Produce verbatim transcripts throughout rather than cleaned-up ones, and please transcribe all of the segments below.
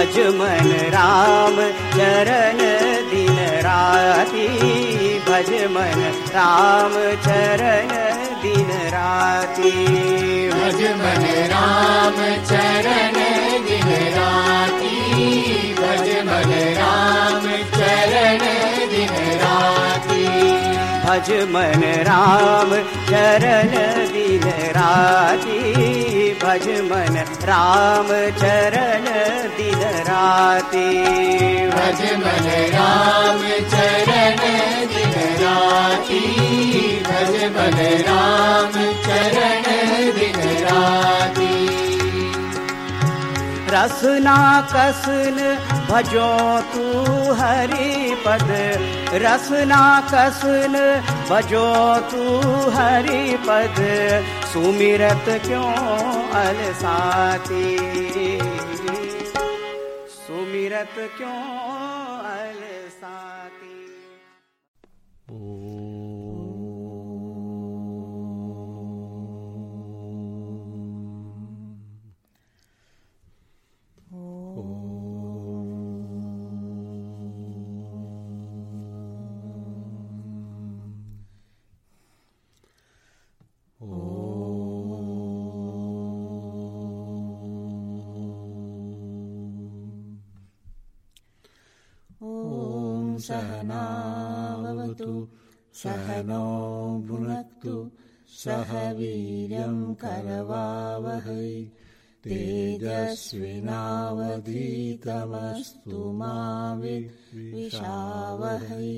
भज मन राम चरण दिन राती, भज मन राम चरण दिन राती, भज मन राम चरण दिन राती, भज मन राम चरण दिन राती, भज मन राम चरण दिन राती, भज मन राम चरण दिन राती, भज मन राम चरण दिन राती, भज मन राम चरण दिन राती। रसना कसन भजो तू हरि पद, रसना कसन भजो तू हरि पद, सुमिरत क्यों अलसाती, सुमिरत क्यों अलसाती। सहनावतु सहनौ भुनक्तु सह वीर्यं करवावहै, तेजस्विनावधीतमस्तु मा विद्विषावहै।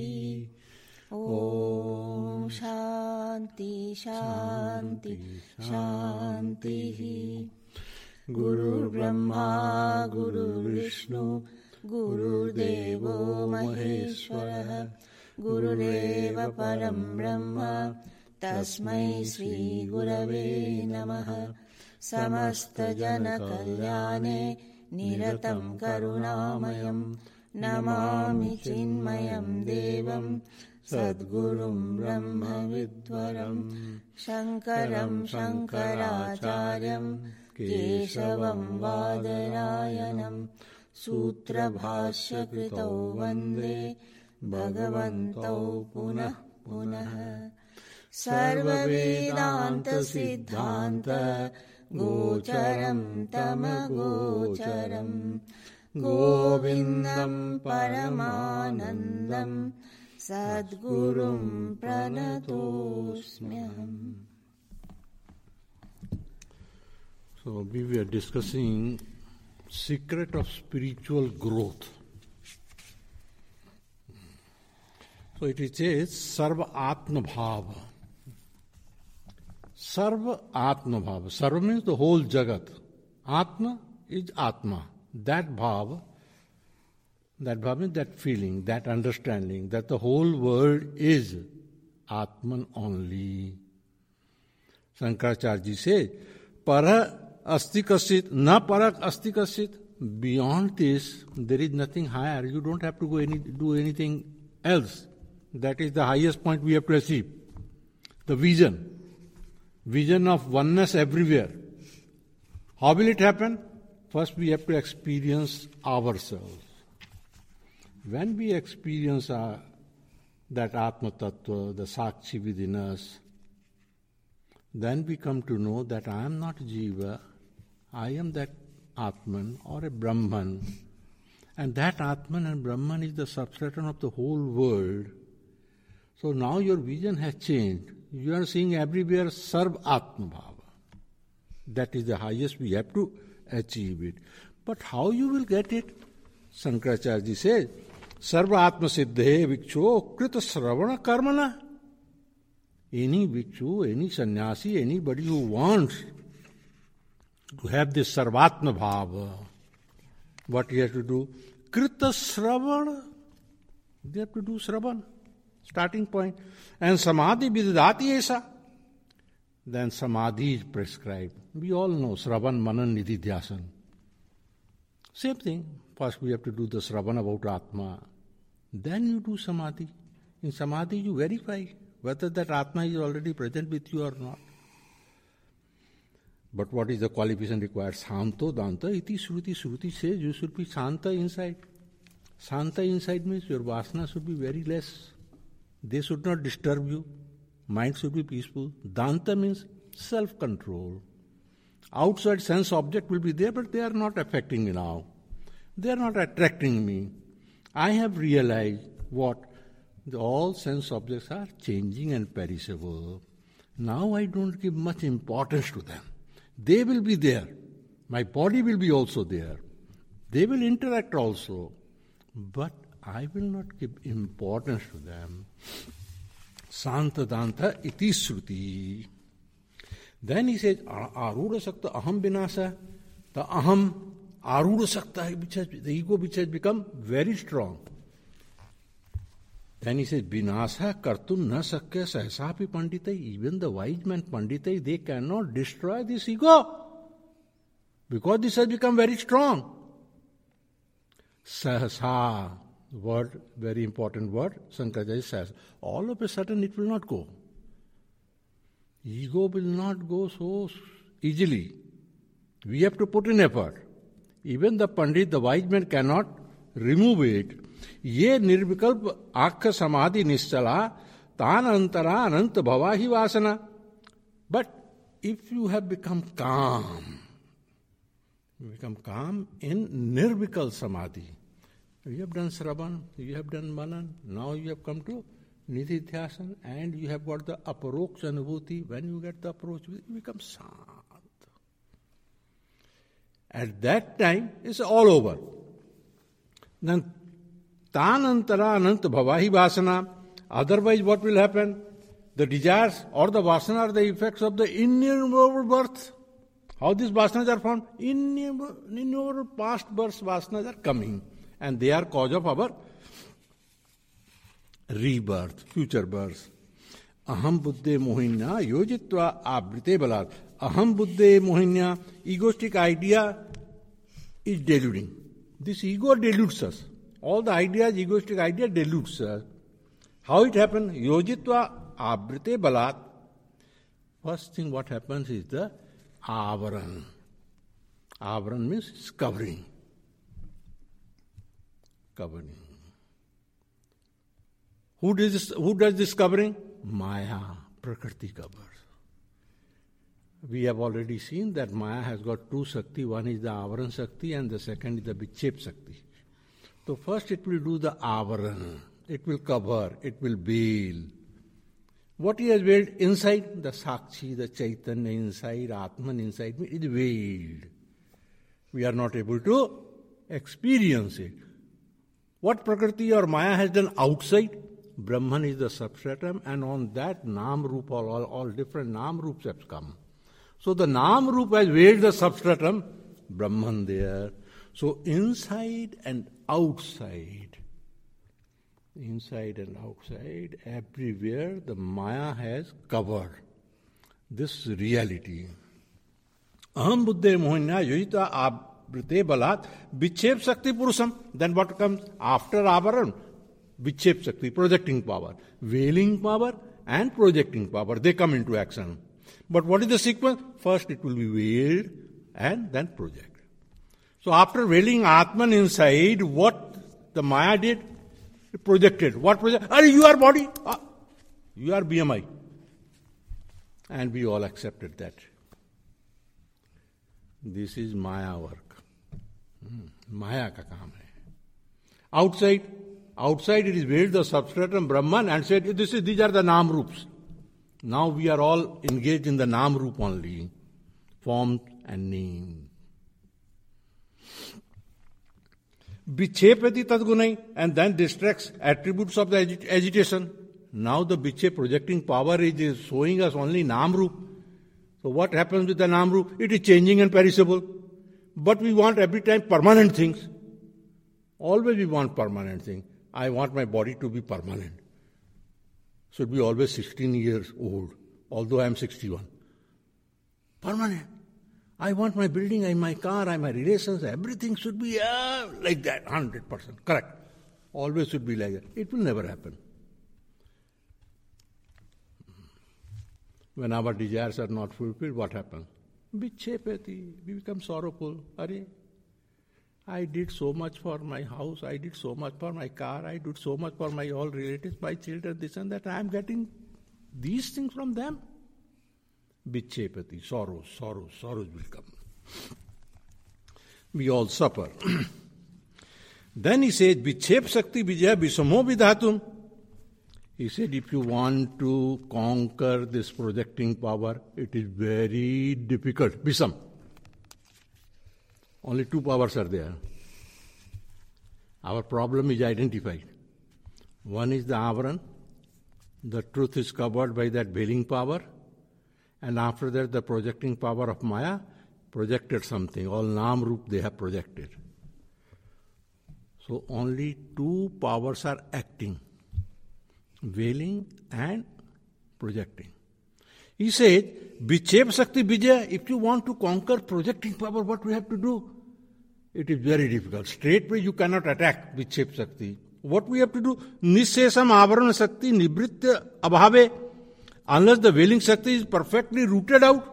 ॐ शान्ति शान्ति शान्तिः। गुरुर्ब्रह्मा गुरुर्विष्णु गुरुर्देवो महेश्वरः, गुरुरेव परं ब्रह्म तस्मै श्रीगुरवे नमः। समस्तजनकल्याणे निरतं करुणामयं नमामि चिन्मयं देवं सद्गुरुं ब्रह्मविद्वरं शङ्करं शङ्कराचार्यं केशवं बादरायणं सूत्रभाष्यकृतौ वन्दे भगवन्तौ पुनः पुनः। सर्ववेदान्तसिद्धान्त गोचरं तमगोचरं गोविन्दं परमानन्दं सद्गुरुं प्रणतोऽस्म्यहम्। So we were discussing secret of spiritual growth. So it says Sarva Atma Bhava. Sarva Atma Bhava. Sarva means the whole Jagat. Atma is Atma. That Bhava, that Bhava means that feeling, that understanding that the whole world is Atman only. Shankaracharya ji says, Para asti kasit, na parak asti kasit. Beyond this, there is nothing higher. You don't have to go any, do anything else. That is the highest point we have to achieve. The vision. Vision of oneness everywhere. How will it happen? First we have to experience ourselves. When we experience our, that Atma Tattva, the Sakshi within us, then we come to know that I am not Jiva, I am that Atman or a Brahman. And that Atman and Brahman is the substratum of the whole world. So now your vision has changed. You are seeing everywhere Sarv Atma Bhava. That is the highest we have to achieve it. But how you will get it? Shankaracharya ji says, Sarva Atma Siddhe Viksho Krita Sravana Karmana. Any Vikshu, any sannyasi, anybody who wants to have this Sarvatma Bhava, what he has to do? Krita Sravana. They have to do Sravan. Starting point. And Samadhi Vidadati Esa. Then Samadhi is prescribed. We all know Sravan, Manan, Nididhyasan. Same thing. First we have to do the Sravan about Atma. Then you do Samadhi. In Samadhi you verify whether that Atma is already present with you or not. But what is the qualification required? Santo Danta iti Shruti. Shruti says you should be Santa inside. Santa inside means your vasana should be very less. They should not disturb you. Mind should be peaceful. Danta means self-control. Outside sense object will be there, but they are not affecting me now. They are not attracting me. I have realized what? The all sense objects are changing and perishable. Now I don't give much importance to them. They will be there. My body will be also there. They will interact also. But I will not give importance to them. Santadanta iti Shruti. Then he says, Arudha Sakta Aham Vinasa. The Aham, Arudha Sakta, the ego which has become very strong. Then he says, Vinasa Kartum na Sakya Sahasapi Panditai. Even the wise man Panditai, they cannot destroy this ego. Because this has become very strong. Sahasa, word, very important word, Shankaracharya says. All of a sudden it will not go. Ego will not go so easily. We have to put in effort. Even the Pandit, the wise man cannot remove it. Ye nirvikalp akha samadhi nischala tan antara ananta bhavahi vasana. But if you have become calm, you become calm in nirvikal samadhi. You have done Sravan, you have done Manan, now you have come to Nididhyasan, and you have got the aparoksha anubhuti. When you get the approach, you become sant. At that time, it's all over. Then, tanantara ananta bhavahi vasana. Otherwise, what will happen? The desires or the vasana are the effects of the innumerable births. How these vasanas are formed? Innumerable, innumerable past births vasanas are coming. And they are cause of our rebirth, future birth. Aham buddhe mohinya yojitva abrite balat. Aham buddhe mohinya, egoistic idea is deluding. This ego deludes us. All the ideas, egoistic idea deludes us. How it happens? Yojitva abrite balat. First thing what happens is the avaran. Avaran means covering. Covering. Who does this, who does this covering? Maya, Prakriti covers. We have already seen that Maya has got two Shakti. One is the Avaran Shakti and the second is the Vichep Shakti. So first it will do the Avaran. It will cover, it will veil. What he has veiled inside, the Sakshi, the Chaitanya inside, Atman inside, it is veiled. We are not able to experience it. What Prakriti or Maya has done outside, Brahman is the substratum, and on that Nam Rupa, all, all different Nam Rups have come. So the Nam Rupa has veiled the substratum, Brahman there. So inside and outside, inside and outside, everywhere the Maya has covered this reality. Aham buddhe mohinya yojita abrite balat vichep shakti purusam. Then what comes after avaran? Vichep shakti, projecting power. Veiling power and projecting power, they come into action. But what is the sequence? First it will be veiled and then project. So after veiling Atman inside, what the Maya did? It projected. What projected? Are you are body? Ah, you are B M I. And we all accepted that. This is Maya work. Hmm. Maya ka kaam hai. Outside, outside it is veiled the substratum Brahman and said, this is, these are the Nam Rups. Now we are all engaged in the Nam Rup only, form and name. Vichepati tadgunai, and then distracts attributes of the agit- agitation. Now the Vichep projecting power is, is showing us only Nam Rup. So what happens with the Nam Rup? It is changing and perishable. But we want every time permanent things. Always we want permanent things. I want my body to be permanent. Should be always sixteen years old, although I am sixty-one. Permanent. I want my building, I my car, I my relations, everything should be uh, like that, one hundred percent. Correct. Always should be like that. It will never happen. When our desires are not fulfilled, what happens? Vichepati, we become sorrowful. Are, I did so much for my house, I did so much for my car, I did so much for my all relatives, my children, this and that. I am getting these things from them. Vichepati, sorrows, sorrows, sorrows will come. We all suffer. Then he says, Vichep Sakti Vijaya Visamo Vidhatum. He said, if you want to conquer this projecting power, it is very difficult. Visam. Only two powers are there. Our problem is identified. One is the Avaran. The truth is covered by that veiling power. And after that, the projecting power of Maya projected something. All Nam Rup they have projected. So only two powers are acting. Veiling and projecting. He said, Vichep Sakti Vijaya, if you want to conquer projecting power, what we have to do? It is very difficult. Straightway you cannot attack Vichep Sakti. What we have to do? Nissesam Avaran Sakti Nibritya Abhave. Unless the veiling Sakti is perfectly rooted out.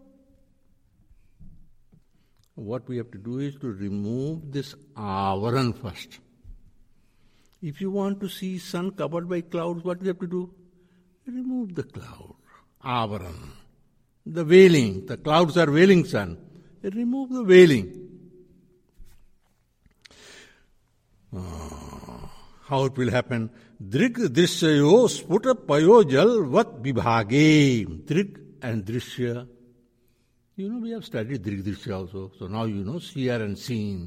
What we have to do is to remove this Avaran first. If you want to see sun covered by clouds, what do you have to do? Remove the cloud. Avaran. The veiling. The clouds are veiling sun. Remove the veiling. Oh, how it will happen? Drik drishyayo sputa payo jal vat vibhage. Drik and drishya. You know, we have studied Drik drishya also. So now you know seer and seen.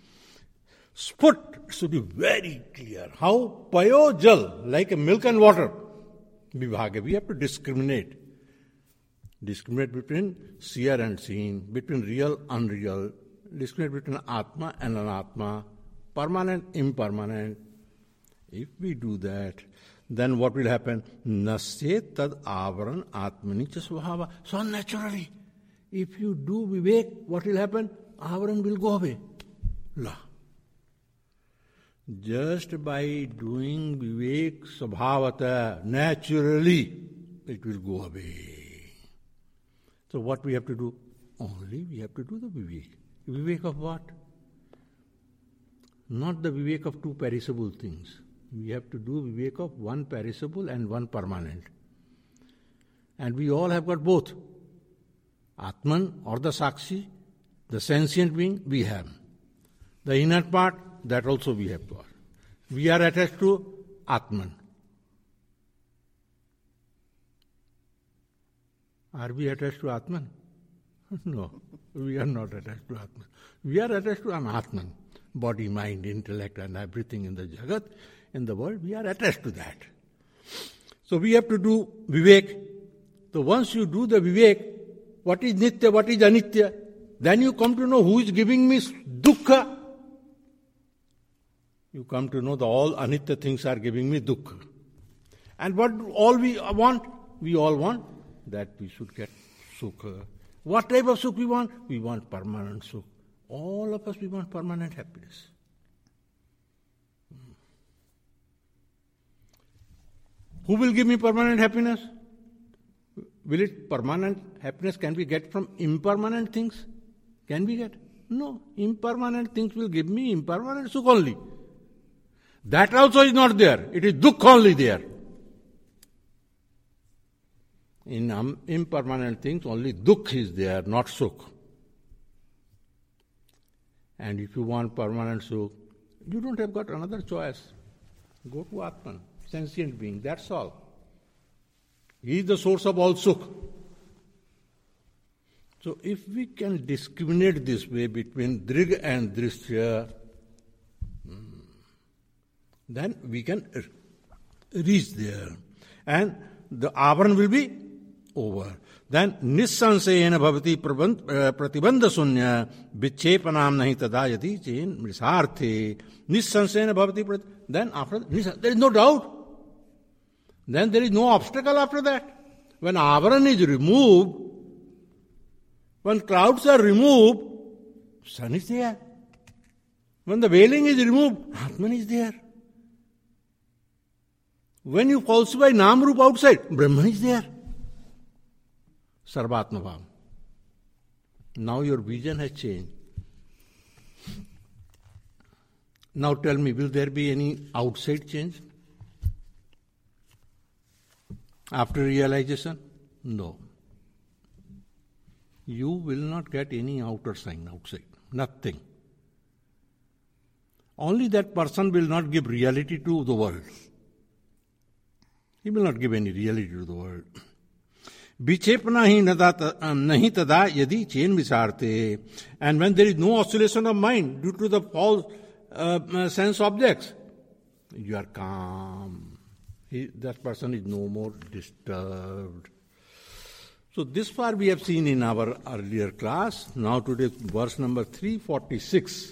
Sput should be very clear. How? Payo jal, like a milk and water. Vibhage. We have to discriminate. Discriminate between seer and seen, between real, unreal. Discriminate between Atma and Anatma. Permanent, impermanent. If we do that, then what will happen? Nasye tad avaran atmani cha svabhava. So naturally, if you do vivek, what will happen? Avaran will go away. La. Just by doing vivek svabhavata, naturally, it will go away. So what we have to do? Only we have to do the vivek. Vivek of what? Not the vivek of two perishable things. We have to do vivek of one perishable and one permanent. And we all have got both. Atman or the Sakshi, the sentient being, we have. The inner part, that also we have got. We are attached to Atman. Are we attached to Atman? No, we are not attached to Atman. We are attached to an Atman. Body, mind, intellect and everything in the Jagat, in the world, we are attached to that. So we have to do Vivek. So once you do the Vivek, what is Nitya, what is Anitya, then you come to know who is giving me Dukkha. You come to know that all Anitya things are giving me Dukkha. And what all we want? We all want that we should get Sukha. What type of Sukha we want? We want permanent Sukha. All of us, we want permanent happiness. Who will give me permanent happiness? Will it permanent happiness can we get from impermanent things? Can we get? No. Impermanent things will give me impermanent sukh only. That also is not there. It is dukh only there. In um, impermanent things, only dukh is there, not sukh. And if you want permanent sukh, you don't have got another choice. Go to Atman, sentient being, that's all. He is the source of all sukh. So if we can discriminate this way between drig and drishya, then we can reach there. And the avaran will be over. Then nissansayena bhavati pratibandha sunya vichepanam nahi tada yati chen mrisarthe nissansayena bhavati. Then after that, there is no doubt. Then there is no obstacle after that. When avaran is removed, when clouds are removed, sun is there. When the veiling is removed, Atman is there. When you falsify Namrup outside, Brahman is there. Sarvatma Bhav. Now your vision has changed. Now tell me, will there be any outside change after realization? No. You will not get any outer sign outside. Nothing. Only that person will not give reality to the world. He will not give any reality to the world. Vichepna hi nahi tada yadi chain vicharte. And when there is no oscillation of mind due to the false uh, sense objects, you are calm. He, that person is no more disturbed. So this far we have seen in our earlier class. Now today verse number three forty-six.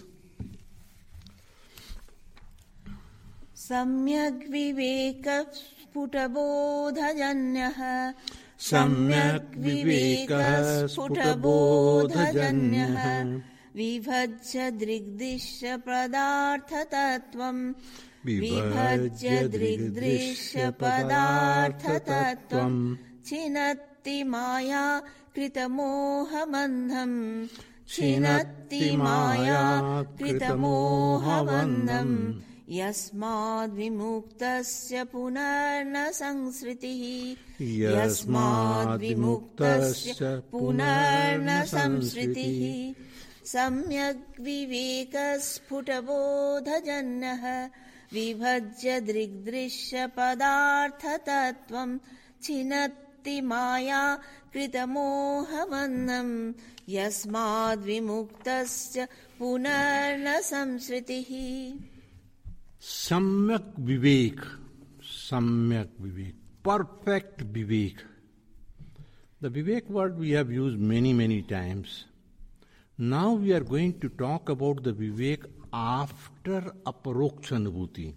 Samyak viveka sputabodhajanyah Samyak viveka sputabodhajanyah Vibhajya drigdishya padartha tattvam Vibhajya drigdishya padartha tattvam Chinatti maya kritamoha bandham Chinatti maya kritamoha bandham Yasmad vimuktasya punarna sangsritihi Yasmad vimuktasya punarna samsritihi Samyak viveka sputabodhajanyah Vibhajya drigdrishya padartha tattvam Chinatti maya kritamoha bandham Yasmad vimuktasya punarna samsritihi. Samyak vivek, samyak vivek, perfect vivek. The vivek word we have used many, many times. Now we are going to talk about the vivek after aparoksha anubhuti.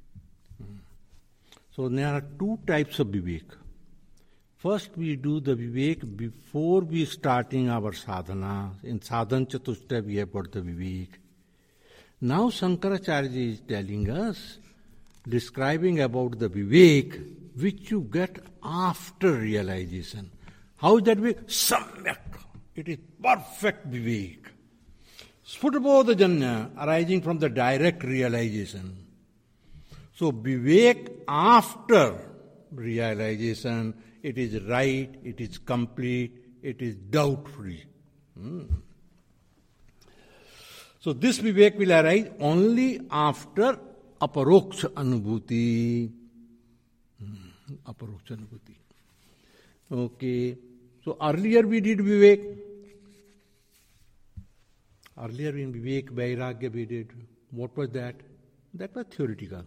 So there are two types of vivek. First we do the vivek before we starting our sadhana. In sadhan chatushtaya we have got the vivek. Now Shankaracharya is telling us, describing about the vivek which you get after realization. How is that vivek? Samyak. It is perfect vivek. Sputabodhajanya, arising from the direct realization. So vivek after realization, it is right, it is complete, it is doubt-free. Hmm. So this vivek will arise only after aparoksha anubhuti. Hmm. Aparoksha anubhuti. Okay. So earlier we did vivek. Earlier in vivek, vairagya we did. What was that? That was theoretical.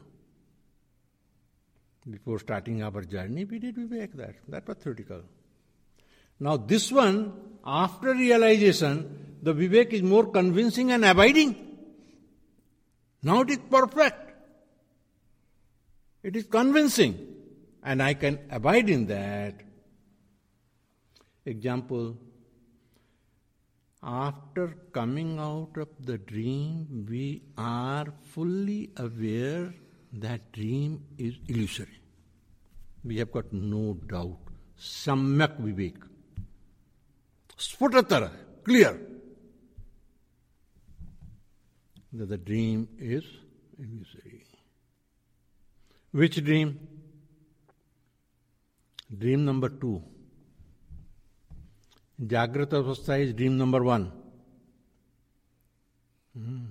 Before starting our journey, we did vivek that. That was theoretical. Now this one, after realization, the vivek is more convincing and abiding. Now it is perfect. It is convincing. And I can abide in that. Example, after coming out of the dream, we are fully aware that dream is illusory. We have got no doubt. Samyak vivek. Sputatara, clear. That the dream is illusory. Which dream? Dream number two. Jagrata avastha is dream number one. Hmm.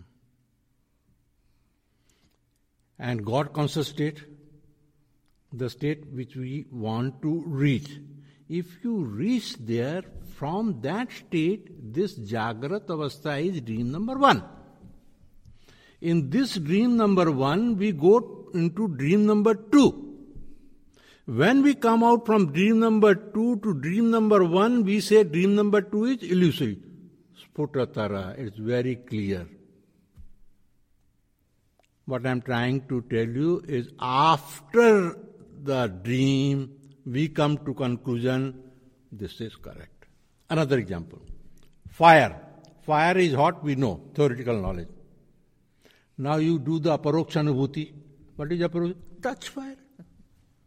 And God conscious state, the state which we want to reach. If you reach there, from that state, this Jagrata avastha is dream number one. In this dream number one, we go into dream number two. When we come out from dream number two to dream number one, we say dream number two is illusory. Sputatara, it's very clear. What I am trying to tell you is after the dream, we come to conclusion, this is correct. Another example. Fire. Fire is hot, we know, theoretical knowledge. Now you do the aparoksha anubhuti. What is aparoksha? Touch fire.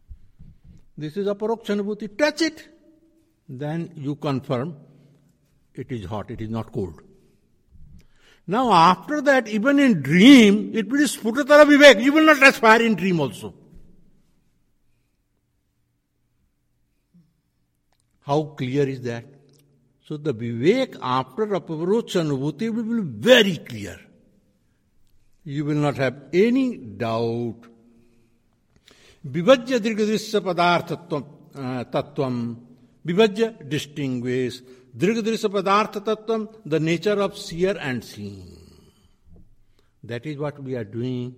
This is aparoksha anubhuti. Touch it. Then you confirm it is hot, it is not cold. Now after that, even in dream, it will be Sputatara Vivek. You will not touch fire in dream also. How clear is that? So the Vivek after Aparocha Anubhuti will be very clear. You will not have any doubt. Vivajya Dirghadrisya Padartha Tattvam. Vivajya, distinguish. Dirghadrisya Padartha Tattvam, the nature of seer and seeing. That is what we are doing.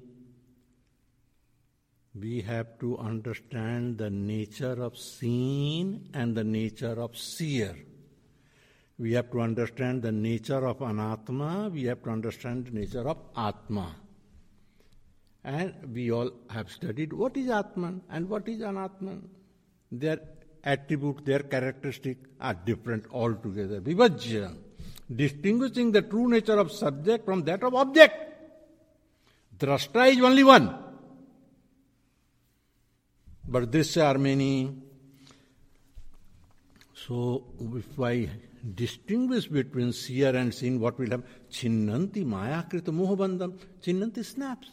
We have to understand the nature of seen and the nature of seer. We have to understand the nature of Anatma. We have to understand the nature of Atma. And we all have studied what is Atman and what is Anatman. Their attributes, their characteristics are different altogether. Vivajya, distinguishing the true nature of subject from that of object. Drashta is only one. But drishya are many. So if I distinguish between seer and seen, what will happen? Chinnanti mayakrita mohabandham. Chinnanti snaps.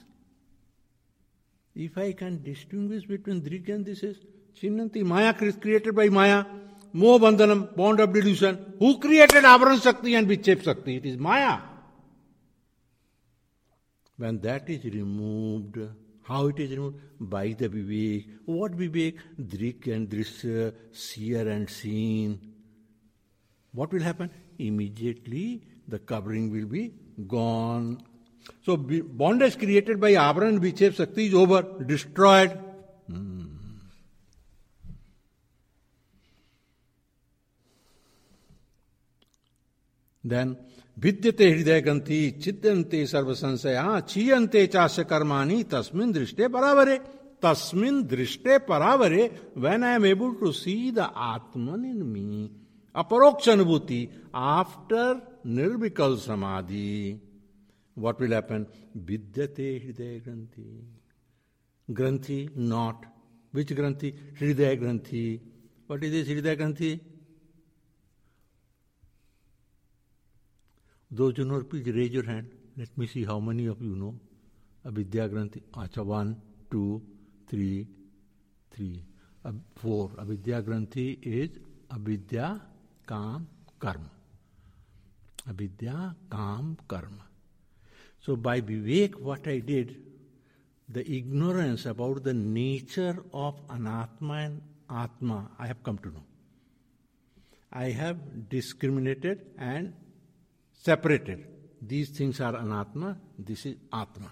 If I can distinguish between Drik and this is Chinnanti mayakrita, created by Maya, mohabandhanam, bond of delusion. Who created Avaran Shakti and Vichep Shakti? It is Maya. When that is removed, how it is removed? By the Vivek. What Vivek? Drik and Drishya, seer and seen. What will happen? Immediately the covering will be gone. So bondage created by Avaran Vichep Shakti is over, destroyed. Hmm. Then Vidyate hridaya granthi chidyante sarva sansaya chiyante chasya karmani tasmin drishte paravare. Tasmin drishte paravare, when I am able to see the Atman in me, aparoksha anubhuti, after nirvikal samadhi, what will happen? Vidyate hridaya granthi. Granthi, not. Which granthi? Hridaya granthi. What is this hridaya granthi? Those who know, please raise your hand. Let me see how many of you know. Avidya Granthi. Acha, one, two, three, three. Ab, four. Avidya Granthi is Avidya, Kam, Karma. Avidya, Kam, Karma. So by Vivek, what I did, the ignorance about the nature of Anatma and Atma, I have come to know. I have discriminated and separated. These things are Anatma, this is Atma.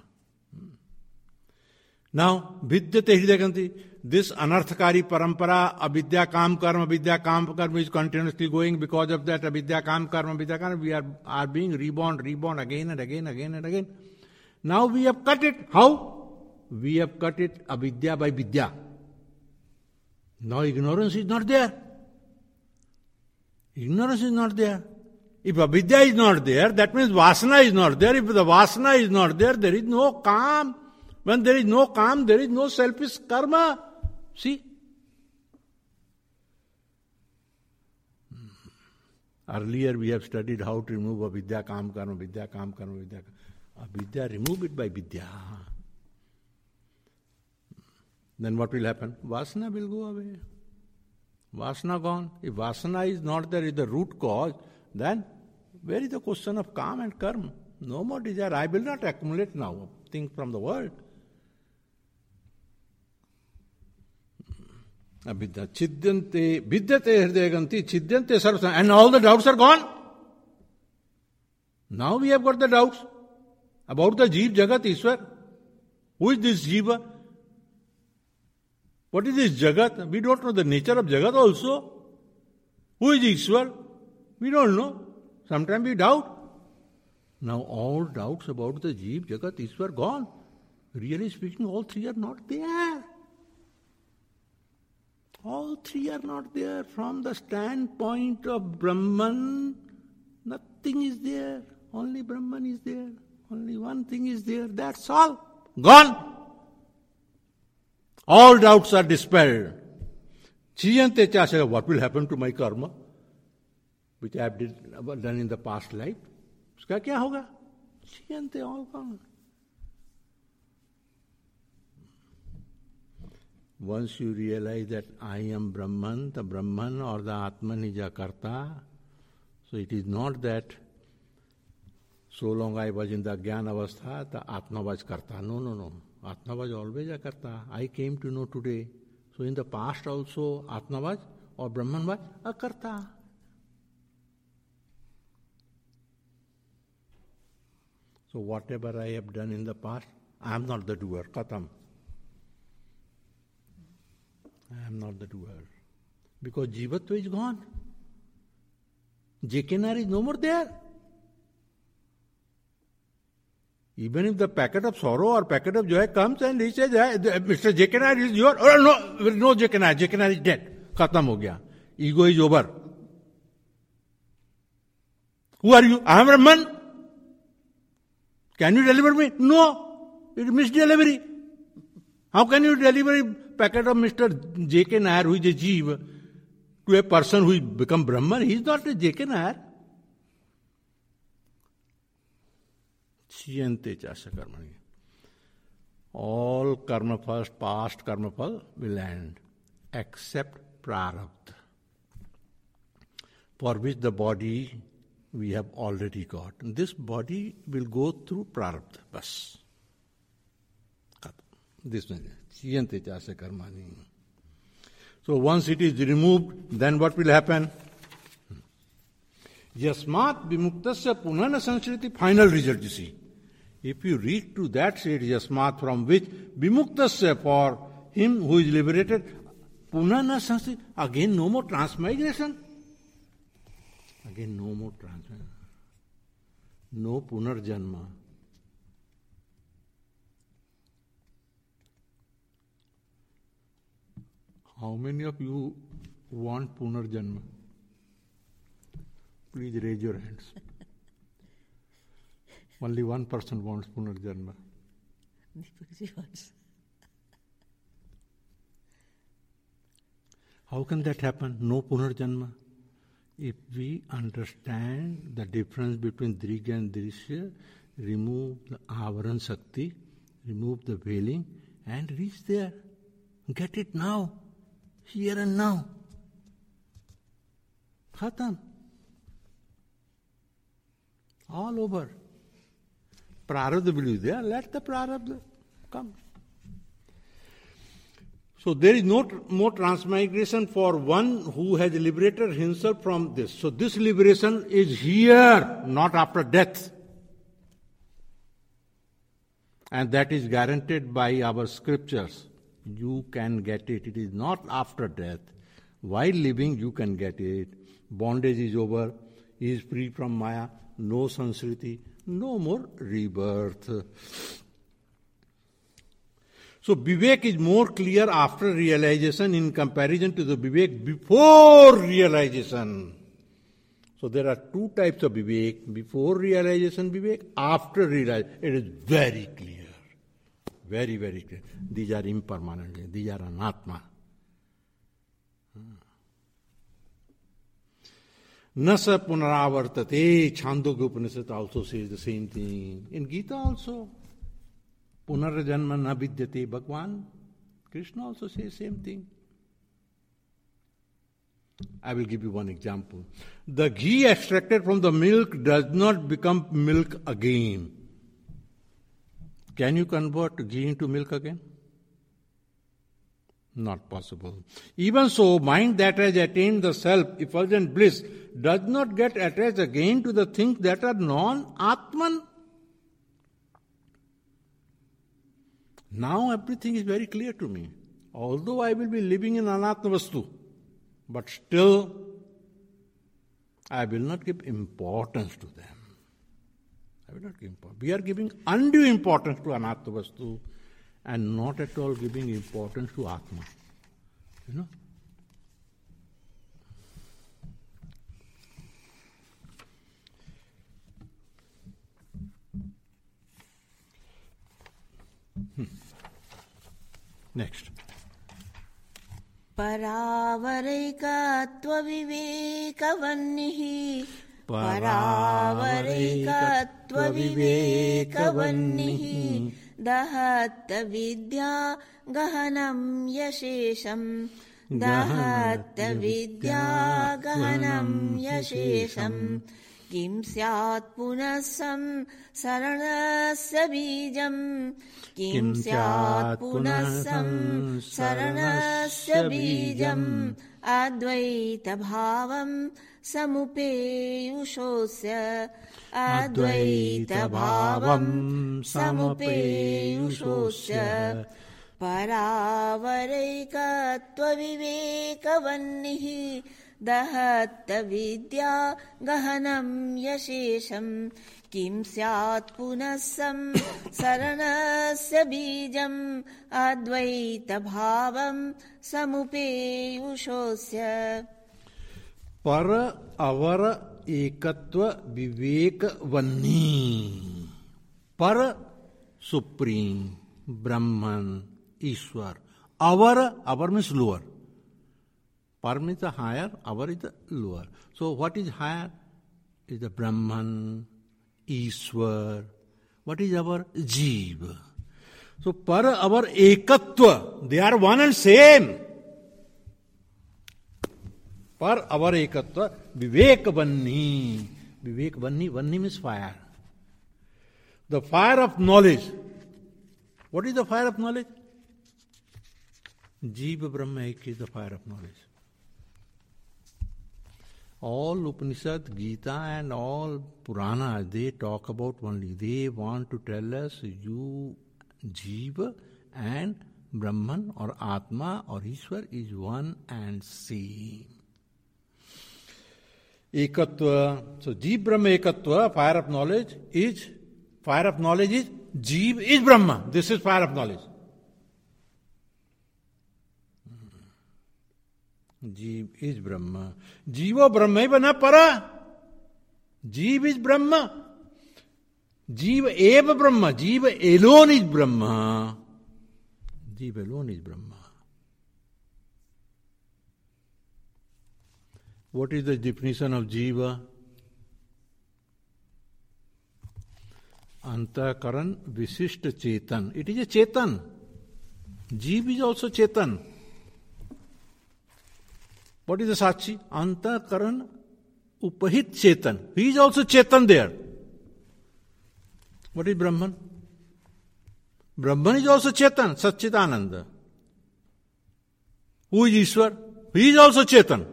Now, Vidyate hridaya granthi, this anarthakari parampara, avidya kam karma, avidya kam karma is continuously going. Because of that, avidya kam karma, avidya karma, we are, are being reborn, reborn again and again, again and again. Now we have cut it. How? We have cut it avidya by vidya. Now ignorance is not there. Ignorance is not there. If avidya is not there, that means vasana is not there. If the vasana is not there, there is no calm. When there is no calm, there is no selfish karma. See? Earlier we have studied how to remove avidya, kam, karma, vidya, kam, karma, vidya. Avidya, remove it by vidya. Then what will happen? Vasana will go away. Vasana gone. If vasana is not there, is the root cause, then where is the question of karma and karma? No more desire. I will not accumulate now things from the world. Avidya chidyante, vidyate hridaya granthi, chidyante sarva, and all the doubts are gone. Now we have got the doubts about the Jeev, Jagat, Ishwar. Who is this Jiva? What is this Jagat? We don't know the nature of Jagat also. Who is Ishwar? We don't know. Sometimes we doubt. Now all doubts about the Jeev, Jagat, Ishwar gone. Really speaking, all three are not there. All three are not there. From the standpoint of Brahman, nothing is there. Only Brahman is there. Only one thing is there. That's all. Gone. All doubts are dispelled. Chiyante chasya, what will happen to my karma? which I have did, done in the past life, उसका क्या होगा? Chiyante all gone. Once you realize that I am Brahman, the Brahman or the Atman is a karta, so it is not that so long I was in the Jnana Avastha, the Atma was karta. No, no, no. Atma was always a karta. I came to know today. So in the past also, Atma was or Brahman was a karta. So whatever I have done in the past, I am not the doer. Khatam. I am not the doer. Because Jivatva is gone. J K N R is no more there. Even if the packet of sorrow or packet of joy comes and he says, Mister J K N R is your, oh no, no J K N R, J K N R is dead. Khatam ho gaya. Ego is over. Who are you? I am Brahman. Can you deliver me? No. It is misdelivery. How can you deliver a packet of Mister J K N R, who is a Jeev, to a person who has become Brahman? He is not a J K N R. Chiyante chasya karmani. All karma first, past karma phal will end, except prarabdha, for which the body we have already got. This body will go through prarabdha. Bas. This one. Chiyante chasya karmani. So once it is removed, then what will happen? Yasmat vimuktasya punana sanskriti, final result you see. If you reach to that state, Yasmat, from which vimuktasya, for him who is liberated, punana sanskriti, again no more transmigration. Again no more transmigration. No punarjanma. How many of you want punarjanma? Please raise your hands. Only one person wants punarjanma. How can that happen? No punarjanma. If we understand the difference between Drig and Drishya, remove the avaran sakti, remove the veiling, and reach there. Get it now. Here and now. Khatam. All over. Prarabdha will be there. Let the prarabdha come. So there is no more transmigration for one who has liberated himself from this. So this liberation is here, not after death. And that is guaranteed by our scriptures. You can get it. It is not after death. While living, you can get it. Bondage is over. He is free from Maya. No sanskriti. No more rebirth. So Vivek is more clear after realization in comparison to the Vivek before realization. So there are two types of Vivek. Before realization Vivek, after realization. It is very clear. Very, very clear. These are impermanent. These are anatma. Nasa punaravartate. Chandogya Upanishad also says the same thing. In Gita also. Punarjanma na vidyate. Bhagwan Krishna also says the same thing. I will give you one example. The ghee extracted from the milk does not become milk again. Can you convert ghee into milk again? Not possible. Even so, mind that has attained the self-effulgent bliss does not get attached again to the things that are non-Atman. Now everything is very clear to me. Although I will be living in Anatma Vastu, but still I will not give importance to them. I will not give importance. We are giving undue importance to Anatma Vastu and not at all giving importance to Atma. You know? Hmm. Next. परावरैकत्वविवेकवह्निः परावरैकत्वविवेकवह्निः दहत्तविद्या गहनं यशेषम् दहत्तविद्या गहनं यशेषम् किं स्यात् पुनः संसरणस्य बीजम् किं स्यात् पुनः संसरणस्य बीजम् अद्वैतभावम् समुपेयुषोऽस्य अद्वैतभावम् समुपेयुषोऽस्य परावरैकत्वविवेकवह्निः दहत्तविद्या गहनं यशेषम् किं स्यात् पुनः संसरणस्य बीजम् अद्वैतभावम् समुपेयुषोऽस्य पर अवर एकत्व विवेक वन्नी पर सुप्रीम ब्रह्मन ईश्वर अवर अवर means lower par means the higher avar is the lower so what is higher is the Brahman Ishwar what is our Jeev so par avar ekatva they are one and same पर अवर एकत्व विवेक वन्नी विवेक वन्नी वन्नी means fire the fire of knowledge what is the fire of knowledge Jeeva Brahma Ek is the fire of knowledge all Upanishad Gita and all Purana they talk about only they want to tell us you Jeeva and Brahman or Atma or Ishwar is one and same Ekatva. So, Jeev Brahma Ekatva, fire of knowledge, is, fire of knowledge is, Jeev is Brahma. This is fire of knowledge. Jeev is Brahma. Jeeva Brahma na para. Jeev is Brahma. Jeev eva Brahma. Jeev alone is Brahma. Jeev alone is Brahma. What is the definition of Jiva? Antakaran Visishta Chetan. It is a Chetan. Jeev is also Chetan. What is the Sachi? Antakaran Upahit Chetan. He is also Chetan there. What is Brahman? Brahman is also Chetan, Satchitananda. Who is Ishwar? He is also Chetan.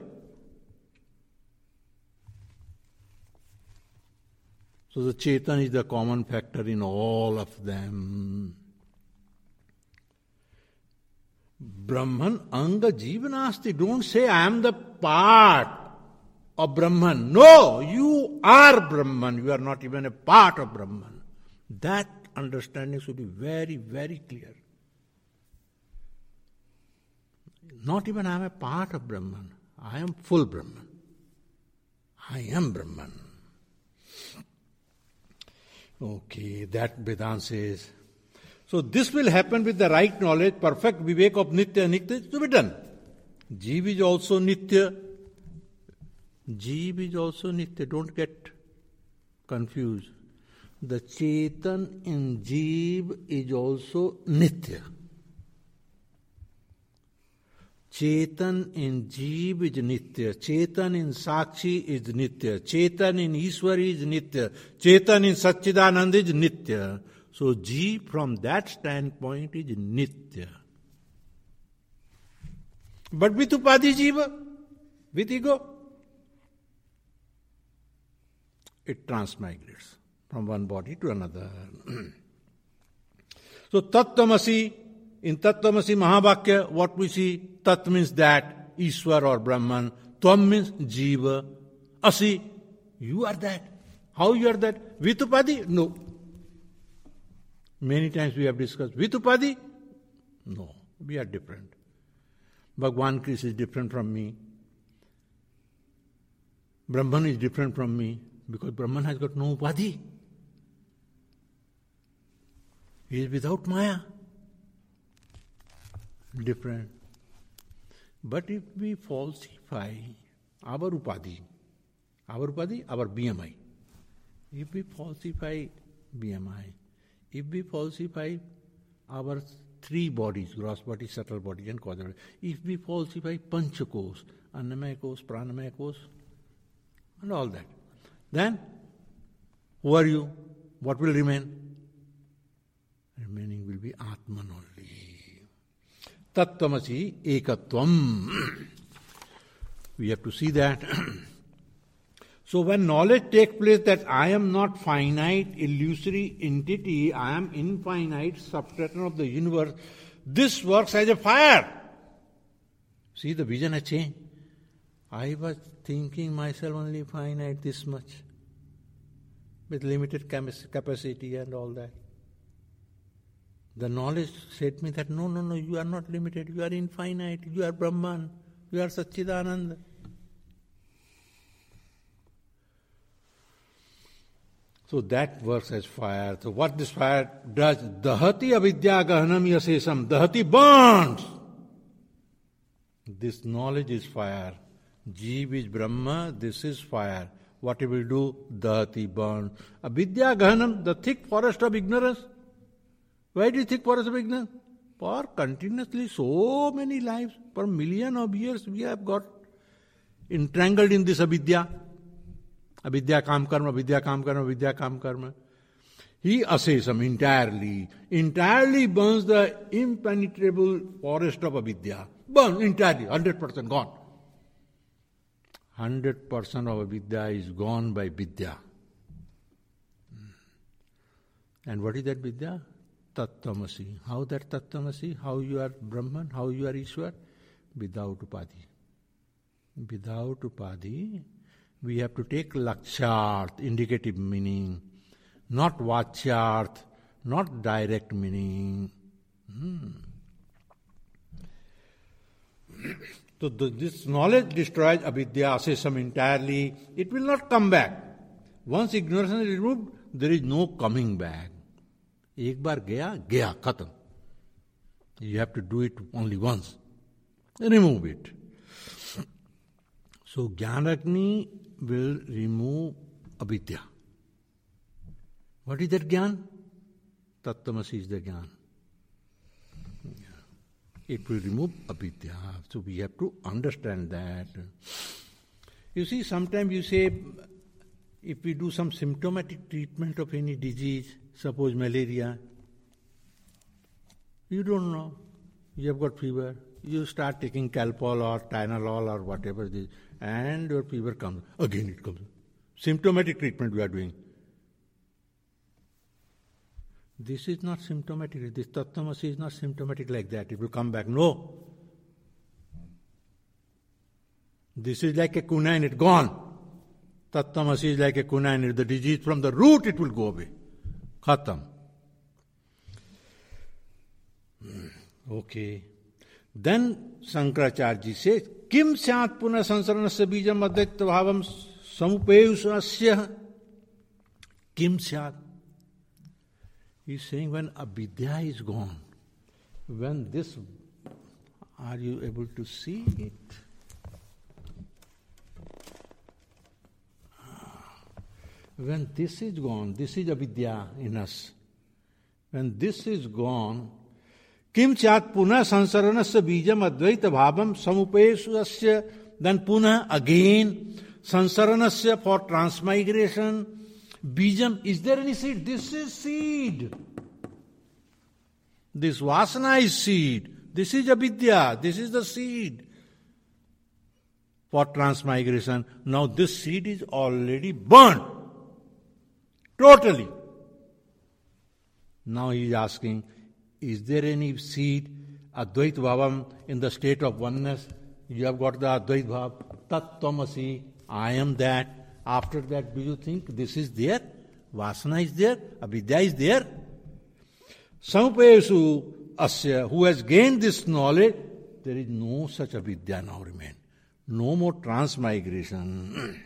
So the Chetan is the common factor in all of them. Brahman anga jivanasti. Don't say I am the part of Brahman. No, you are Brahman. You are not even a part of Brahman. That understanding should be very, very clear. Not even I am a part of Brahman. I am full Brahman. I am Brahman. Okay, that Vedanta says. So this will happen with the right knowledge, perfect vivek of Nitya. Nitya to be done. Jeev is also Nitya. Jeev is also Nitya. Don't get confused. The Chetan in Jeev is also Nitya. Chetan in Jeev is Nitya. Chetan in Sakshi is Nitya. Chetan in Ishwari is Nitya. Chetan in Satchidananda is Nitya. So Jeev from that standpoint is Nitya. But with Upadhi Jiva, with ego, it transmigrates from one body to another. So Tattvamasi, in Tattvamasi Mahavakya, what we see, Tat means that, Ishwar or Brahman, Tvam means Jiva, Asi, you are that. How you are that? With Upadhi? No. Many times we have discussed, with Upadhi? No, we are different. Bhagwan Krishna is different from me. Brahman is different from me, because Brahman has got no Upadhi. He is without Maya. Different. But if we falsify our upadhi, our upadhi, our B M I, if we falsify B M I, if we falsify our three bodies, gross body, subtle body and causal body, if we falsify panchakos, annamaya kos, pranamaya kos, and all that, then who are you? What will remain? Remaining will be Atman only. Tattvamasi ekatvam. We have to see that. So when knowledge takes place that I am not finite, illusory entity, I am infinite, substratum of the universe, this works as a fire. See, the vision has changed. I was thinking myself only finite this much, with limited capacity and all that. The knowledge said me that no, no, no, you are not limited, you are infinite, you are Brahman, you are Satchidananda. So that works as fire. So what this fire does, dahati avidya gahanam yasesam, dahati burns. This knowledge is fire. Jeev is Brahma, this is fire. What it will do? Dahati burns. Avidya gahanam, the thick forest of ignorance. Why do you thick forest of ignorance? For continuously so many lives, for million of years we have got entangled in this avidya. Avidya kam karma, avidya kam karma, avidya kam karma. He asesam entirely, entirely burns the impenetrable forest of avidya. Burn entirely, one hundred percent gone. one hundred percent of avidya is gone by vidya. And what is that vidya? Tattvamasi. How that Tattvamasi? How you are Brahman? How you are Ishwar? Without upadhi. Without upadhi, we have to take laksharth, indicative meaning, not vachyarth, not direct meaning. Hmm. So the, this knowledge destroys avidya, asesam entirely. It will not come back. Once ignorance is removed, there is no coming back. Ek bar gaya, gaya, khatam. You have to do it only once. Remove it. So Jnanagni will remove avidya. What is that Jnana? Tattvamasi is the Jnana. It will remove avidya. So we have to understand that. You see, sometimes you say, if we do some symptomatic treatment of any disease, suppose malaria, you don't know. You have got fever. You start taking Calpol or Tylenol or whatever it is, and your fever comes. Again it comes. Symptomatic treatment we are doing. This is not symptomatic. This Tattvamasi is not symptomatic like that. It will come back. No. This is like a quinine, it's gone. Tattvamasi is like a quinine. The disease from the root, it will go away. Khatam. Okay. Then Shankaracharya says, Kim syat puna sansaranasya bijam advaita bhavam samupeyusasya. Kim syat. He is saying when avidya is gone, when this, are you able to see it? When this is gone, this is avidya in us. When this is gone, Kim chat punah sansaranasya bijam advaita bhavam samupesasya, then punah again, sansaranasya for transmigration, bijam, is there any seed? This is seed. This vasana is seed. This is avidya. This is the seed for transmigration. Now this seed is already burnt. Totally. Now he is asking, is there any seed, Advait Bhavam, in the state of oneness? You have got the Advait Bhav, Tattvamasi, I am that. After that, do you think this is there? Vasana is there? Avidya is there? Samupayesu asya, who has gained this knowledge, there is no such avidya now remain. No more transmigration.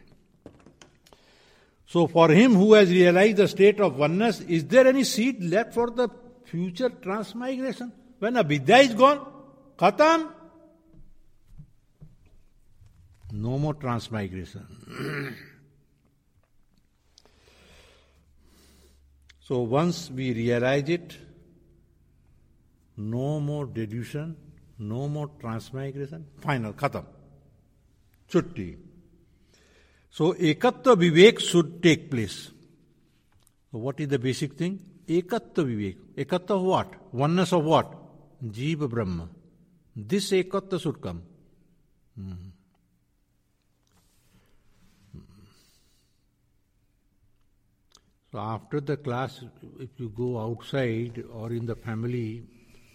So for him who has realized the state of oneness, is there any seed left for the future transmigration? When avidya is gone, khatam. no more transmigration. So once we realize it, no more delusion, no more transmigration, final, khatam. Chutti. So ekatva vivek should take place. So what is the basic thing? Ekatva vivek. Ekatva of what? Oneness of what? Jiva Brahma. This ekatva should come. Hmm. So after the class, if you go outside or in the family,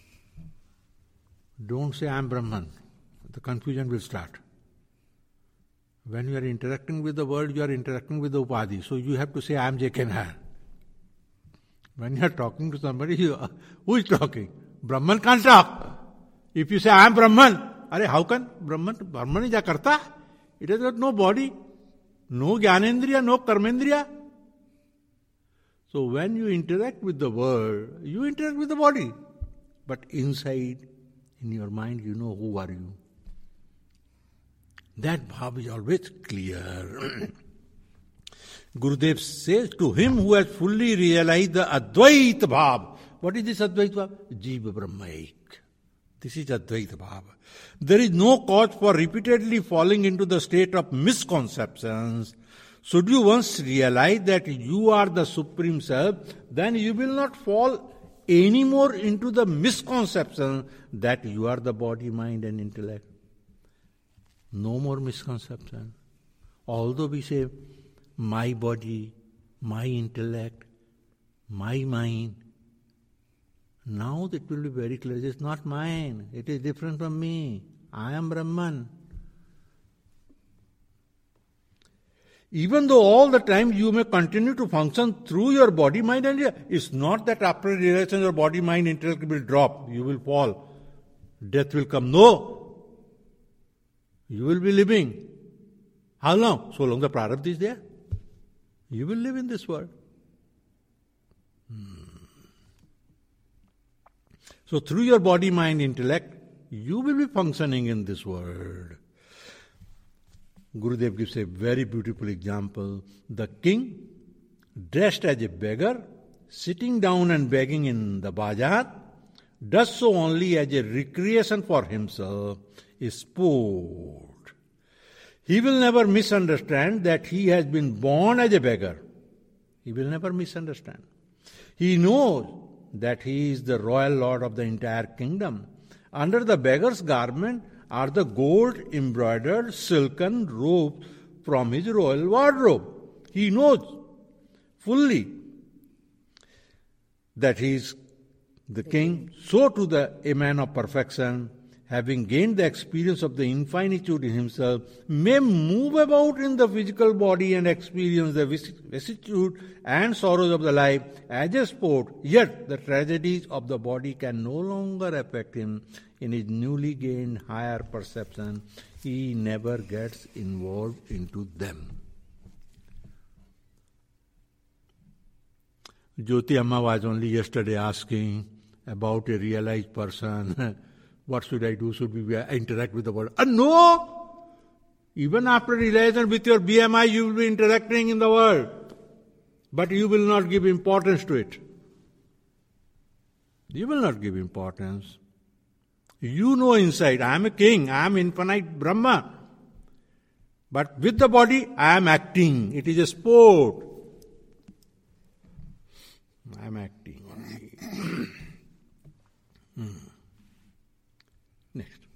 don't say I am Brahman. The confusion will start. When you are interacting with the world, you are interacting with the upadhi. So you have to say I am J K Nair. When you are talking to somebody, you, who is talking? Brahman can't talk. If you say I am Brahman, Are, how can Brahman? Brahman is karta. It has got no body, no jnanendriya, no karmendriya. So when you interact with the world, you interact with the body. But inside, in your mind, you know who are you. That bhav is always clear. Gurudev says, to him who has fully realized the Advaita bhav. What is this Advaita bhav? Jiva Brahmaik. This is Advaita bhav. There is no cause for repeatedly falling into the state of misconceptions. Should you once realize that you are the Supreme Self, then you will not fall any more into the misconception that you are the body, mind and intellect. No more misconception. Although we say, my body, my intellect, my mind, now it will be very clear. It is not mine. It is different from me. I am Brahman. Even though all the time you may continue to function through your body, mind and intellect, it's not that after realization your body, mind, intellect will drop. You will fall. Death will come. No. You will be living. How long? So long the prarabdha is there. You will live in this world. Hmm. So through your body, mind, intellect, you will be functioning in this world. Gurudev gives a very beautiful example. The king, dressed as a beggar, sitting down and begging in the bazaar, does so only as a recreation for himself, a sport. He will never misunderstand that he has been born as a beggar. He will never misunderstand. He knows that he is the royal lord of the entire kingdom. Under the beggar's garment are the gold embroidered silken robes from his royal wardrobe. He knows fully that he is the king. So to the a man of perfection, having gained the experience of the infinitude in himself, may move about in the physical body and experience the vicissitude and sorrows of the life as a sport, yet the tragedies of the body can no longer affect him. In his newly gained higher perception, he never gets involved into them. Jyoti Amma was only yesterday asking about a realized person. What should I do? Should we interact with the world? Uh, no! Even after realization with your B M I, you will be interacting in the world. But you will not give importance to it. You will not give importance. You know inside, I am a king, I am infinite Brahma. But with the body, I am acting. It is a sport. I am acting only. hmm. Next.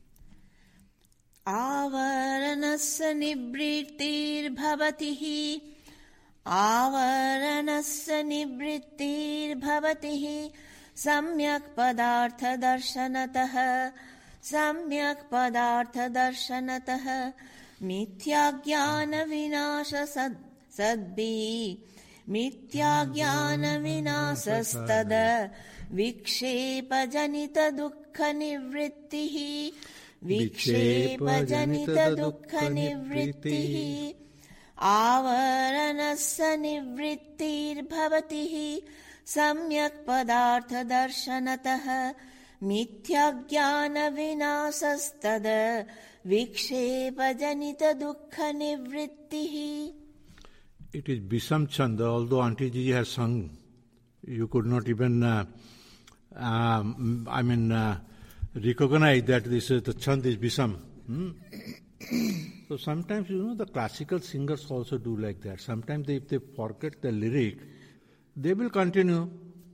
Avaranasya nibrittirbhavatihi Avaranasya nibrittirbhavatihi Samyak padartha darshanatah Samyak padartha darshanatah Mithya jnana vinasha sad sadbi Mithya jnana vinasastada Vikshepa janita dukkha nivrittihi Vikshepa janita dukkha nivrittihi Avaranasya nivrittirbhavatihi Samyak padartha darshanatah Mithya jnana vinasastada vikshepajaniта-dukkha-nivrittihi. It is Bisam Chanda, although Auntie Ji has sung, you could not even, uh, um, I mean, uh, recognize that this is the chant is Bisam. Hmm? So sometimes, you know, the classical singers also do like that. Sometimes they, if they forget the lyric, they will continue.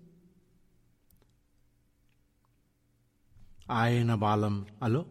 Ayena balam, hello?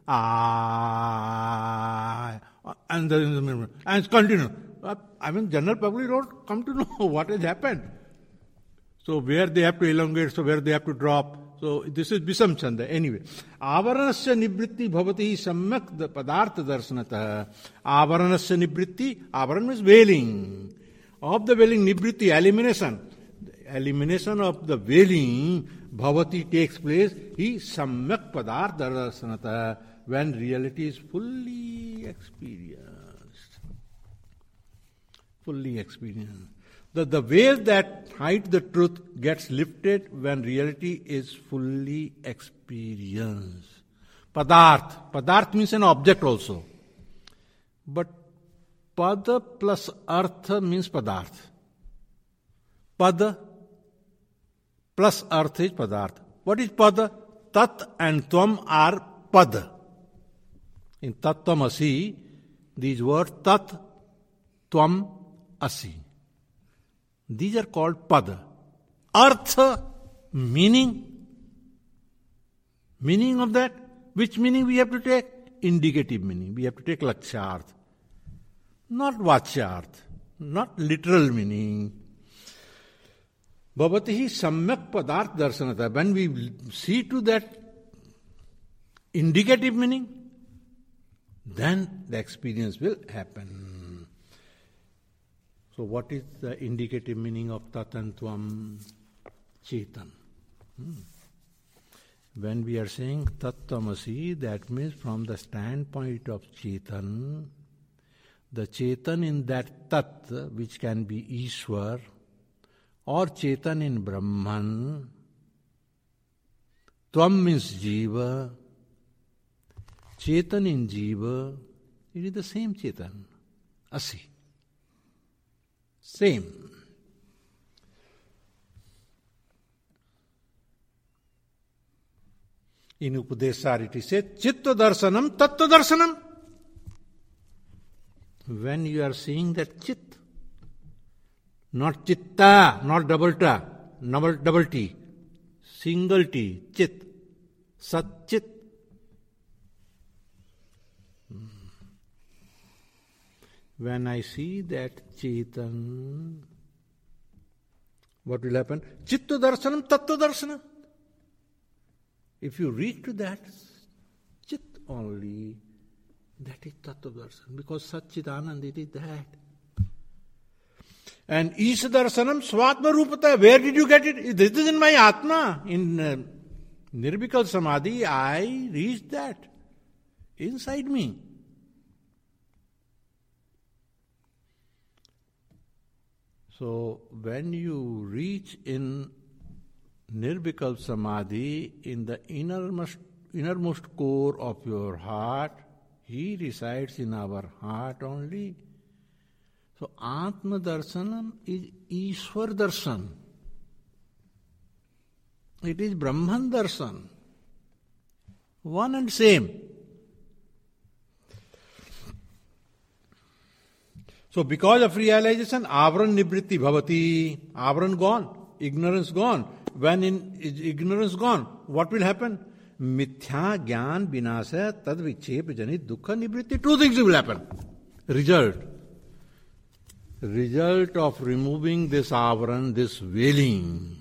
Ah, and then and continue. I mean, general public don't come to know what has happened. So where they have to elongate, so where they have to drop. So this is Bisam Chanda. Anyway, avaranasya nibritti bhavati samyak padartha darshanatah. Avaranasya nibritti, avaran means veiling. Of the veiling, nibritti, elimination. The elimination of the veiling, bhavati takes place, he samyak padartha darshanatah, when reality is fully experienced. Fully experienced. The, the veil that hides the truth gets lifted when reality is fully experienced. Padarth. Padarth means an object also. But pada plus artha means padarth. Pada plus artha is padarth. What is pada? Tat and tvam are pada. In Tattvamasi, these words tat, tvam, asi. These are called pada. Artha, meaning. Meaning of that. Which meaning we have to take? Indicative meaning. We have to take laksharth. Not vachyarth. Not literal meaning. Bhavatihi samyak padarth darshanata. When we see to that indicative meaning, then the experience will happen. So what is the indicative meaning of tatantvam chetan? Hmm. When we are saying tattvamasi, that means from the standpoint of chetan, the chetan in that tat, which can be Ishwar, or chetan in Brahman, tvam means jiva, chetan in jiva, it is the same chetan, asi. Same. In Upadesar it is said, Chitta Darsanam, Tattva Darsanam. When you are seeing that chit, not chitta, not double ta, double, double T, single T, chit, sat chit. When I see that Chetan, what will happen? Chitta Darsanam, Tattva Darsanam. If you reach to that Chit only, that is Tattva Darsanam, because Satchitanand, it is that. And Isha Darsanam, Swatma Rupata, where did you get it? This is in my Atma. In uh, Nirbhikal Samadhi, I reached that inside me. So, when you reach in Nirbhikal Samadhi, in the innermost, innermost core of your heart, he resides in our heart only. So, Atma Darsanam is Ishwar Darshan. It is Brahman Darshan. One and same. So because of realization, avaran nibritti bhavati, avaran gone, ignorance gone. When in ignorance gone, what will happen? Mithya jnana vinasa tad vikshep janit dukkha nibritti. Two things will happen. Result. Result of removing this avaran, this veiling.